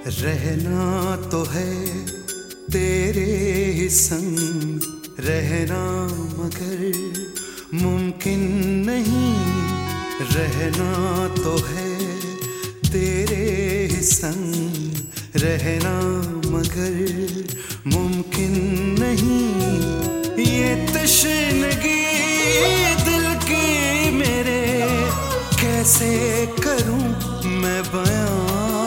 रहना तो है तेरे ही संग, रहना मगर मुमकिन नहीं। रहना तो है तेरे ही संग, रहना मगर मुमकिन नहीं। ये तशनगी दिल की मेरे कैसे करूं मैं बयां।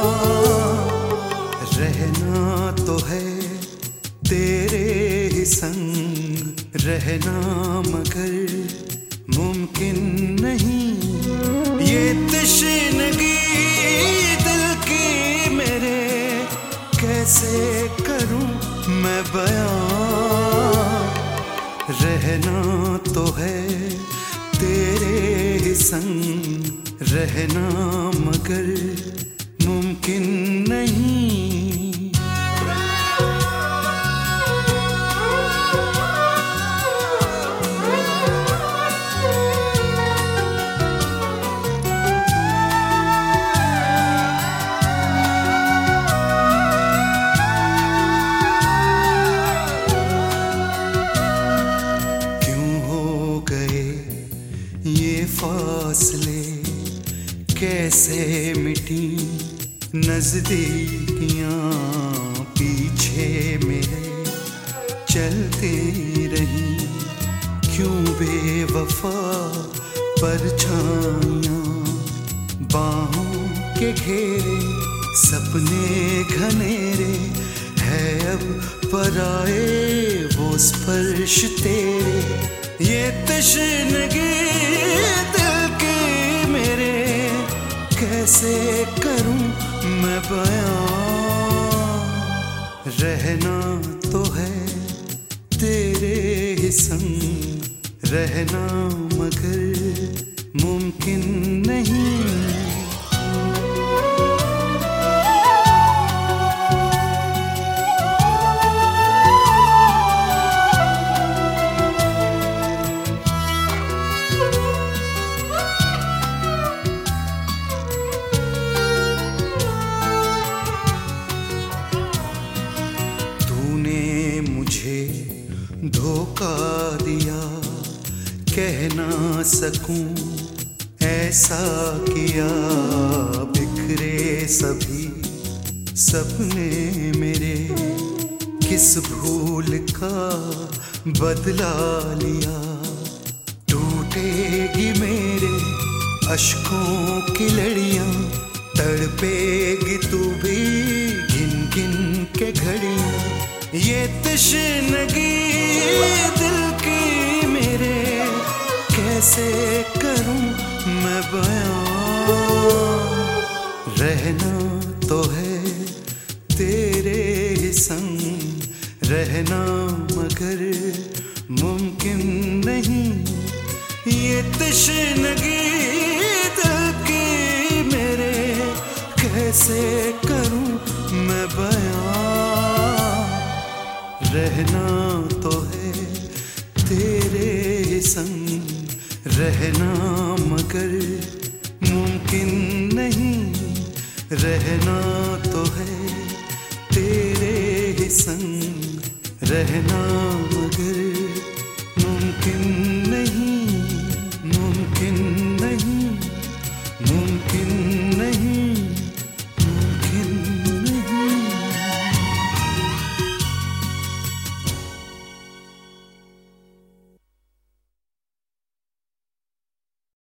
रहना तो है तेरे ही संग, रहना मगर मुमकिन नहीं। ये तशनगी दिल की मेरे कैसे करूं मैं बयां। रहना तो है तेरे ही संग, रहना मगर मुमकिन नहीं। ये फासले कैसे मिटी नजदीकियां पीछे मेरे चलती रही। क्यों बेवफा परछाइयां बाहों के घेरे, सपने घनेरे है अब पराए वो स्पर्श तेरे। ये तशनगी दिल की मेरे कैसे करूं मैं बयां। रहना तो है तेरे ही संग, रहना मगर मुमकिन नहीं। धोखा दिया कह ना सकूं ऐसा किया, बिखरे सभी सपने मेरे किस भूल का बदला लिया। टूटेगी मेरे अश्कों की लड़ियां, तड़पेगी तू भी गिन गिन के घड़ियां। ये तशनगी दिल की मेरे कैसे करूं मैं बयां। रहना तो है तेरे ही संग, रहना मगर मुमकिन नहीं। ये तशनगी दिल की मेरे कैसे करूं मैं बयां। रहना तो है तेरे ही संग, रहना मगर मुमकिन नहीं। रहना तो है तेरे ही संग, रहना मगर मुमकिन